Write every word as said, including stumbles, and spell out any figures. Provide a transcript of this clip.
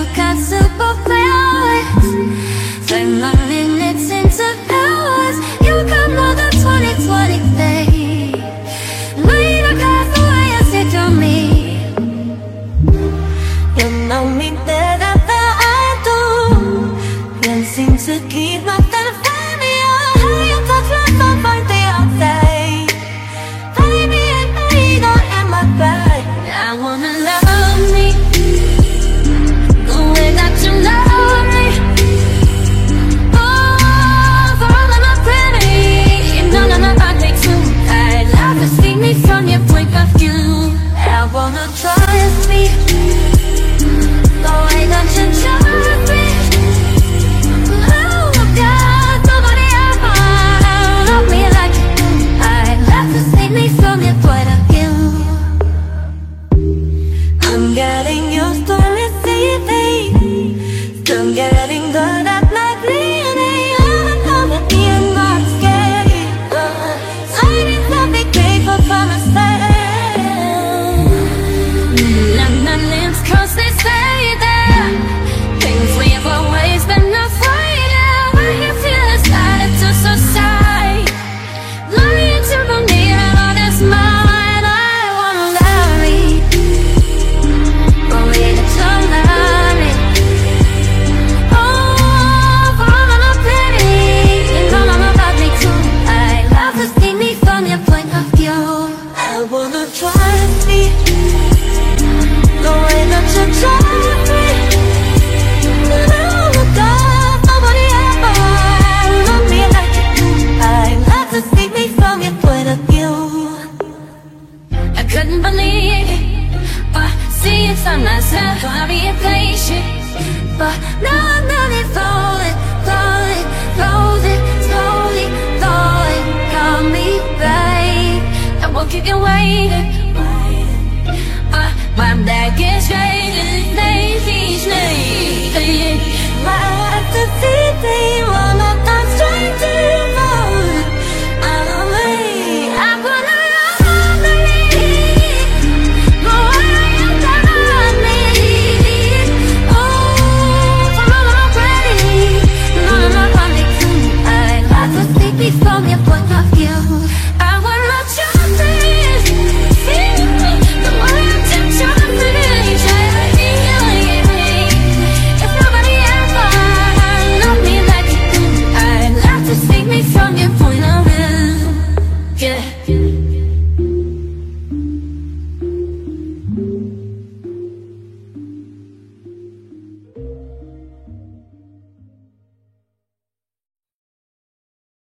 you got superpowers. Turn my minutes into hours. You got more than twenty twenty, babe. No, you don't got the way you see to me. You know me better than I do. Can't seem to keep nothing from you. How you touch my phone for the all day. Baby, it ain't not in my bag. I wanna love me the way that you love me. Oh, for all of my pretty, you know that my body too. I'd love to see me from your point of view. I wanna trust me the way that you trust me. Oh God, nobody ever loved me like you do. I'd love to see me from your point of view. I'm getting used to receiving, still getting good at my cleaning. I'm at the end, not scary. I need something grateful for myself. And my lips cross, they say that things we've always been afraid of. I can feel it's started to subside. Lying to the need and all this mine. I wanna love me the way that you love me. Oh, for all of my pity, you know I'm about me too. I'd love to see me from your point of view. I wanna trust me the way that you trust me. Oh God, nobody ever loved me like you do. I'd love to see me from your point of view. I couldn't believe it, but see it's on myself. I'll be impatient, but now I'm really falling, falling, falling, slowly falling. Call me babe, I won't keep you waiting.